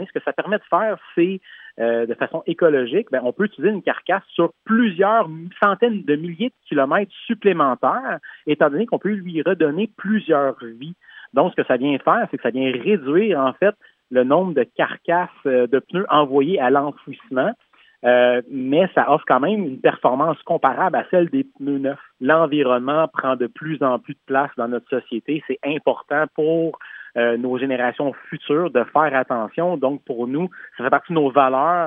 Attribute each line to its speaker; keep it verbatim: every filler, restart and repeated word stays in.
Speaker 1: Ce que ça permet de faire, c'est euh, de façon écologique, ben, on peut utiliser une carcasse sur plusieurs centaines de milliers de kilomètres supplémentaires, étant donné qu'on peut lui redonner plusieurs vies. Donc, ce que ça vient faire, c'est que ça vient réduire, en fait, le nombre de carcasses euh, de pneus envoyées à l'enfouissement, euh, mais ça offre quand même une performance comparable à celle des pneus neufs. L'environnement prend de plus en plus de place dans notre société. C'est important pour euh, nos générations futures de faire attention. Donc, pour nous, ça fait partie de nos valeurs